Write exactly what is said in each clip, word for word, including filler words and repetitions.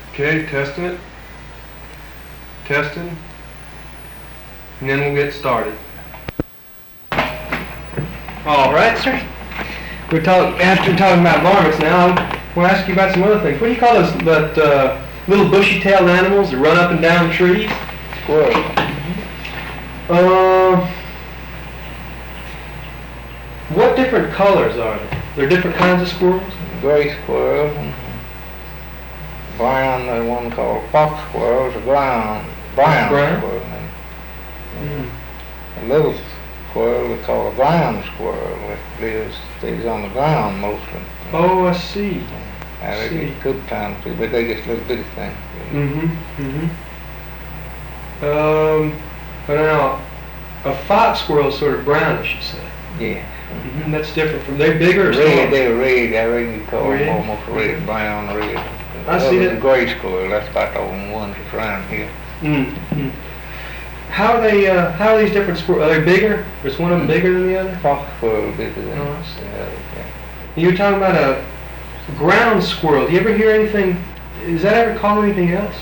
Okay, testing it. Testing. And then we'll get started. All right, sir. We're talking after talking about varmints now. I want to ask you about some other things. What do you call those that uh, little bushy-tailed animals that run up and down trees? Squirrel. Uh, what different colors are there? There are different kinds of squirrels? Gray squirrel. Brown, there's one called fox squirrels, a brown, brown, Brown? squirrel. Mm. A little squirrel we call a ground squirrel, which lives, stays on the ground mostly. Oh, I see. And they see. get good times too, but they just little bitty things. Mm-hmm. Mm-hmm. Um, but now, a fox squirrel is sort of brownish, you say. Yeah. Mm-hmm. That's different from, they're bigger or Red, smaller? they're red, I reckon you call Red? them almost red, brown, red. I see Other that. than gray squirrel, that's about the only ones that's around here. Mm-hmm. How are they, uh, how are these different squirrels, are they bigger? Is one of them bigger than the other? Fox squirrel bigger than Oh, the I see. other. Yeah. You were talking about a ground squirrel. Do you ever hear anything, is that ever called anything else?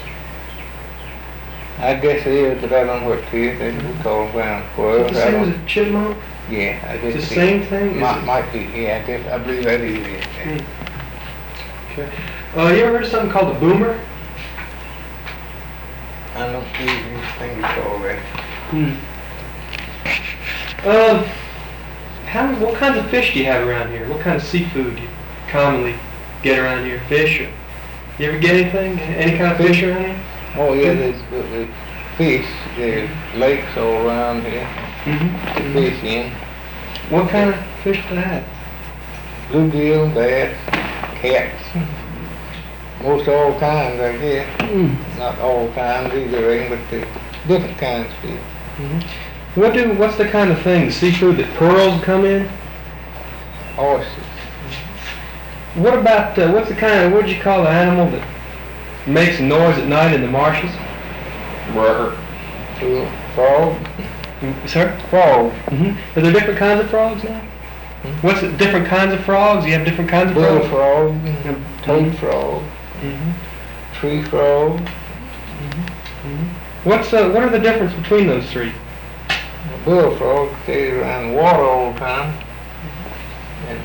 I guess it is, but I don't know what it is. They we call them ground Is squirrels. it the I same don't- as a chipmunk? Yeah, I guess It's it the same is. thing? Is Might, it- might be, yeah, I guess, I believe that is it. Hmm. Okay. Uh, you ever heard of something called a boomer? I don't see anything you call that. Hmm. Um, how, what kinds of fish do you have around here? What kind of seafood do you commonly get around here? Fish? Or, you ever get anything? Any kind of fish around here? Oh, yeah, there's, there's fish, there's lakes all around here to Mm-hmm. fish in. What kind of fish do they have? Bluegill, bass, cats, most all kinds, I guess. Mm. Not all kinds either, eh, but the different kinds of fish. Mm-hmm. What do? What's the kind of thing? The seafood that pearls come in? Oysters. What about? Uh, what's the kind of? What do you call the animal that makes a noise at night in the marshes? Cool. Frog. Mm, Sir? Frog. Mm-hmm. Are there different kinds of frogs now? Hmm? What's it? Different kinds of frogs? You have different kinds of frogs? Bullfrog, Mhm. toad frog, Mm-hmm. tree frog. Mm-hmm. What's uh, what are the difference between those three? A bullfrog stays around the water all the time. And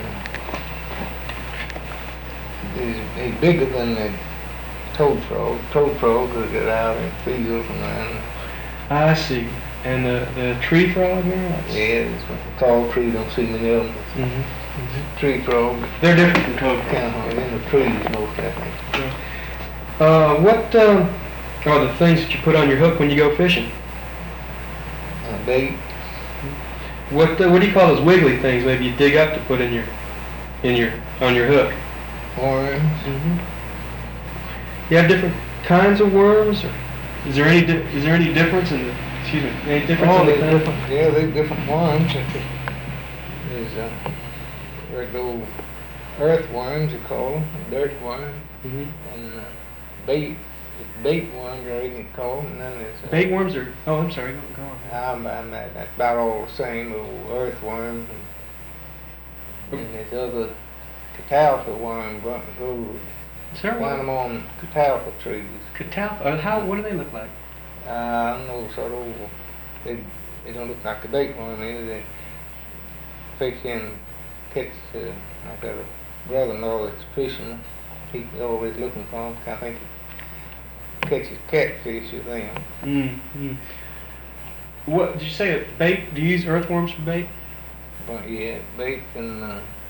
he's, he's bigger than the toad frog. Toad frog will get out in fields and around. I see. And the the tree frog now? That's- Yeah, it's a tall tree, don't see many of them. Mhm. Mhm. Tree frog, They're different from toad kind frogs. of in the trees most, I think. Uh, what um, are the things that you put on your hook when you go fishing? A bait, What uh, what do you call those wiggly things? Maybe you dig up to put in your in your on your hook. worms. Mm-hmm. You have different kinds of worms, or is there any di- is there any difference in the excuse me any difference Oh, in the there's kind? different, yeah, there's different worms. There's uh, regular earthworms, you call them, dirt worms, Mm-hmm. and uh, bait, bait worms, I think you call them, and then there's uh, Bait worms are oh I'm sorry go, go on. I'm, I'm, that's about all the same, little earthworms, and, and there's other catalpa worms, grow, Is there find them on catalpa trees. Catalpa? Uh, how what do they look like? Uh, I don't know, sort of, they, they don't look like a bait worm either. They fish in, catch, uh, I got a brother-in-law that's fishing. He's always looking for them. I think he catches catfish with them. Mm-hmm. What did you say? A bait? Do you use earthworms for bait? But yeah, bait and uh,